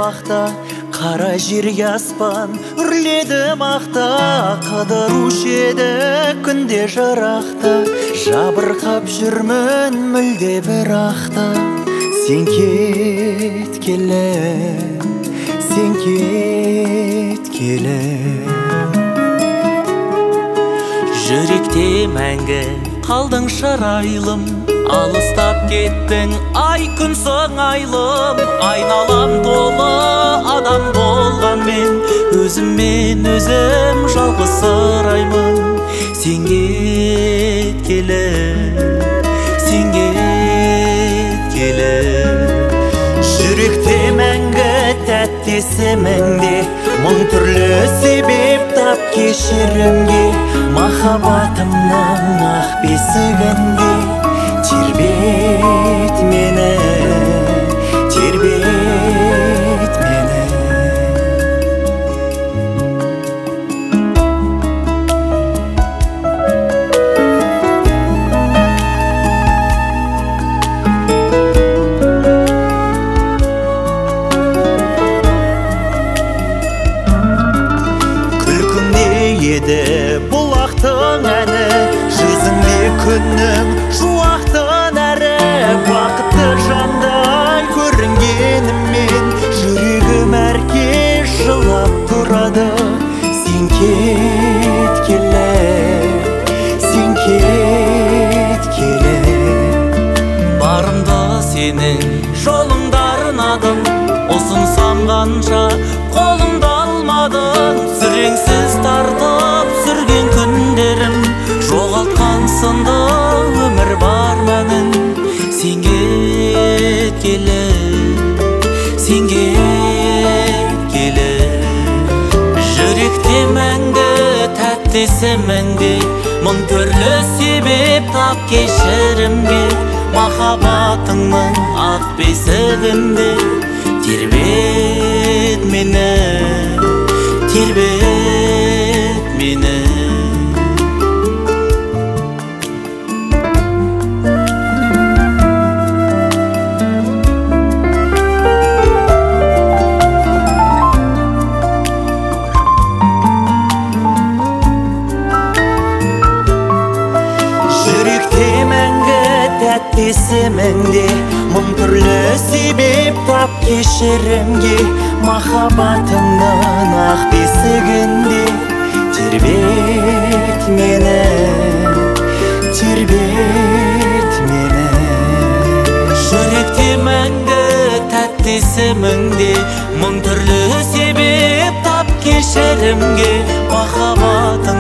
уақта, қара жерге аспан үрледі мақта. Қыдырушы еді күнде жырақта, жабырқап жүрмін мүлде бірақта. Сен кеткелі, сен кеткелі, жүректе мәңгі қалдың шырайлым. Алыстап кеттің ай күн сыңайлым. Айналам толы адам болған мен, өзіммен өзім жалғыз сыраймын. Сен кеткелі, сен кеткелі, жүректе мәңгі тәтті есіміңде, мың түрлі себеп тап кешірімге. Махаббатымның ақ бесігінде тербет мені, тербет мені. Күлкіңде еді бұлақтың әні, жүзіңде күннің жуақтың әрі. Бақытты жандай көрінгеніммен, жүрегім әркез жылап тұрады. Сен кеткелі, сен кеткелі, барымда сенің жолыңда арнадым. Ұсынсам қанша қолымда алмадың, сүреңсіз тартып сүрген күндерім, жоғалтқан сынды өмір бар мәнін. Сен кеткелі, сен кеткелі, жүректе мәңгі тәтті есіміңде, мың түрлі себеп тап кешірімге. Махаббатыңның ақ бесігінде тербет мені, тербет мені. Жүректе мәңгі тәтті есіміңде, мың түрлі себеп тап кешірімге. Махаббатымның ақ бесігінде тербет мені, тербет мені. Жүректе мәңгі тәтті есіміңде, мың түрлі себеп тап кешірімге. Махаббатың